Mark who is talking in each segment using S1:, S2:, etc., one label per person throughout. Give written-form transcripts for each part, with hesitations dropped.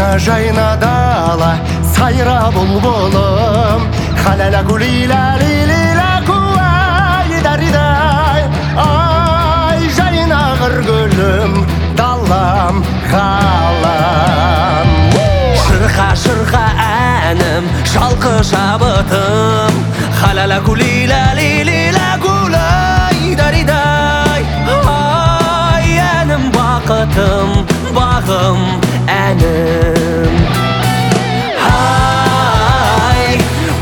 S1: жайна дала, сайра бұлбұлым, халала гулила лилила куай даридай. Ай, жайна гүлім, далам, қалам. Шырқа әнім, шалқы шабытым, халала гулила лилила куай даридай. Ай, әнім бақытым, бағым әнім. Ай,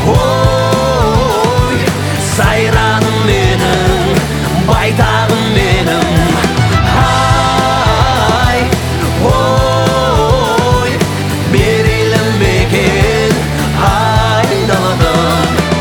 S1: ой, сайраным менің, байтағым менің. Ай, ой, мерейлім мекен айдаладым.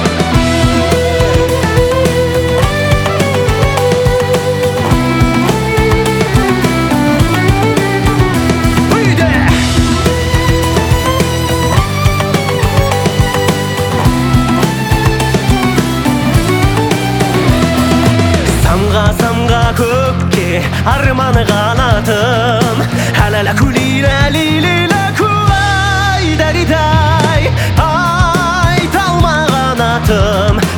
S1: Самға көкке арманы қанатым, халала кулила лилила куай даридай. Айта алмаған атым,